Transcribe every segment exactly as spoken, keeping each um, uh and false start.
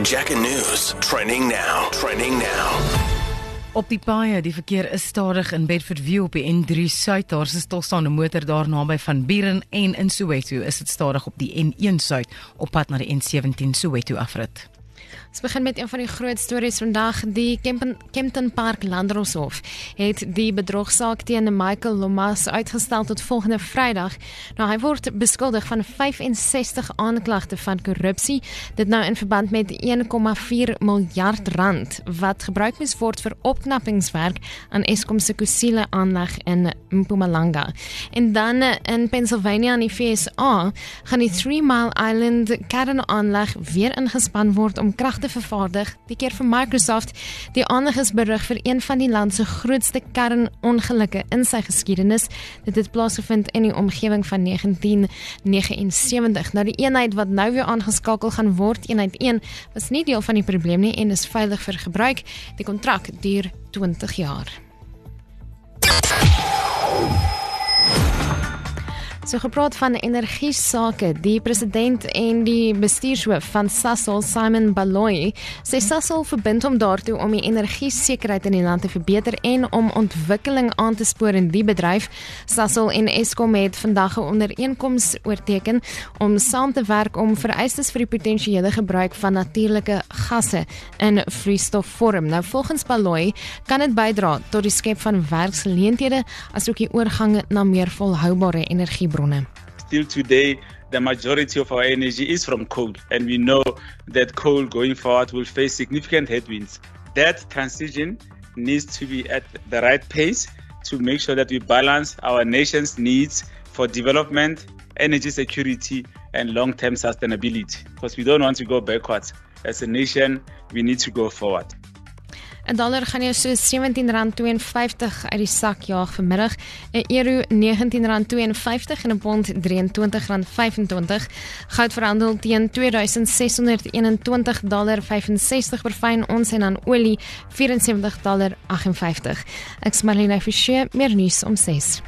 Jack and News. Trending now. Trending now. Op die paaie, die verkeer is stadig in Bedfordview op die N drie Suid. Daar is 'n stilstaande motor daar naby Van Buren, en in Soweto is dit stadig op die N een Suid op pad na die N sewentien Soweto afrit. Ons begin met een van die groot stories vandag. Die Kempton, Kempton Park Landdroshof het die bedrogsaak teen Michael Lomas uitgestel tot volgende Vrydag. Nou, hy word beskuldig van vyfensestig aanklagte van korrupsie. Dit nou in verband met een komma vier miljard rand wat gebruik moes word vir opknappingswerk aan Eskom se Kusile aanleg in Mpumalanga. En dan in Pennsylvania in die V S A gaan die Three Mile Island kernaanleg weer ingespan word om krag te vervaardig, die keer vir Microsoft. Die aanleg is berig vir een van die land se grootste kernongelukke in sy geskiedenis. Dit het plaasgevind in die omgewing van negentien negenensewentig. Nou, die eenheid wat nou weer aangeskakel gaan word, eenheid een, was nie deel van die probleem nie en is veilig vir gebruik. Die kontrak duur twintig jaar. So gepraat van energiesake, die president en die bestuurshoof van Sasol, Simon Baloyi, sê Sasol verbind hom daartoe om die energiesekerheid in die land te verbeter en om ontwikkeling aan te spoor in die bedryf. Sasol en Eskom het vandag 'n ooreenkoms oorteken om saam te werk om vereistes vir die potensiële gebruik van natuurlike gasse in vloeistofvorm. Nou, volgens Baloyi kan dit bydra tot die skep van werksgeleenthede asook die oorgang na meer volhoubare energie. Still today, the majority of our energy is from coal, and we know that coal going forward will face significant headwinds. That transition needs to be at the right pace to make sure that we balance our nation's needs for development, energy security, and long-term sustainability. Because we don't want to go backwards. As a nation, we need to go forward. 'n dollar gaan jou so sewentien rand tweeënvyftig uit die sak jaag vanmiddag, 'n euro negentien rand tweeënvyftig en 'n pond drieëntwintig rand vyfentwintig. Goud verhandel teen twee duisend ses honderd eenentwintig dollar vyfensestig per fyn ons en dan olie vyf en sewentig dollar agt en vyftig. Ek is Marlene Fischer, meer nuus om ses.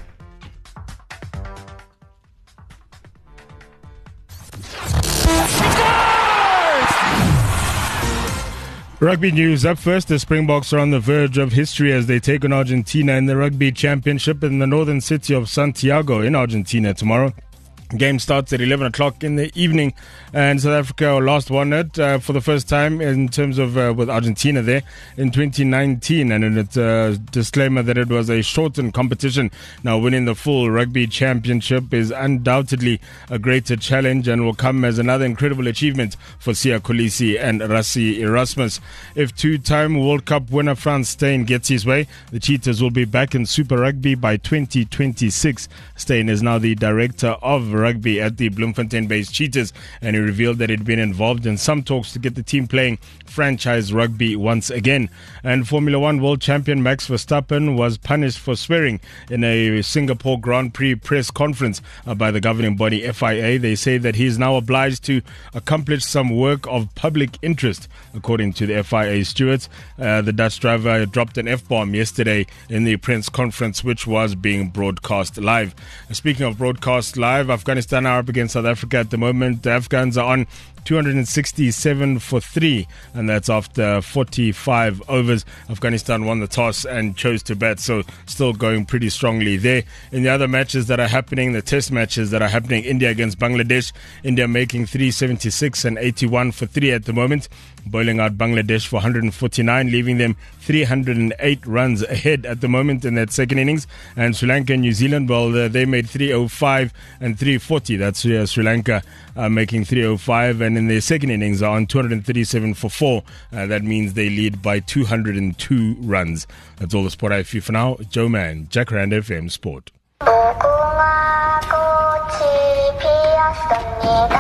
Rugby news up first. The Springboks are on the verge of history as they take on Argentina in the Rugby Championship in the northern city of Santiago in Argentina tomorrow. Game starts at eleven o'clock in the evening, and South Africa last won it uh, for the first time in terms of uh, with Argentina there in twenty nineteen, and in its uh, disclaimer that it was a shortened competition. Now, winning the full Rugby Championship is undoubtedly a greater challenge and will come as another incredible achievement for Siya Kolisi and Rassie Erasmus. If two-time World Cup winner Frans Steyn gets his way, the Cheetahs will be back in Super Rugby by twenty twenty-six. Steyn is now the director of rugby at the Bloemfontein-based Cheetahs, and he revealed that he'd been involved in some talks to get the team playing franchise rugby once again. And Formula One world champion Max Verstappen was punished for swearing in a Singapore Grand Prix press conference uh, by the governing body F I A. They say that he is now obliged to accomplish some work of public interest, according to the F I A stewards. Uh, the Dutch driver dropped an F-bomb yesterday in the press conference, which was being broadcast live. Speaking of broadcast live, Afghanistan are up against South Africa at the moment. The Afghans are on two hundred sixty-seven for three, and that's after forty-five overs. Afghanistan won the toss and chose to bat, so still going pretty strongly there. In the other matches that are happening, the test matches that are happening, India against Bangladesh, India making three seventy-six and eighty-one for three at the moment, bowling out Bangladesh for one hundred forty-nine, leaving them three hundred eight runs ahead at the moment in that second innings. And Sri Lanka and New Zealand, well, uh, they made three oh five and three forty. That's uh, Sri Lanka uh, making three oh five, and in their second innings are on two hundred thirty-seven for four. Uh, that means they lead by two hundred two runs. That's all the sport I have for you for now. Joe Man, Jack Rand F M Sport.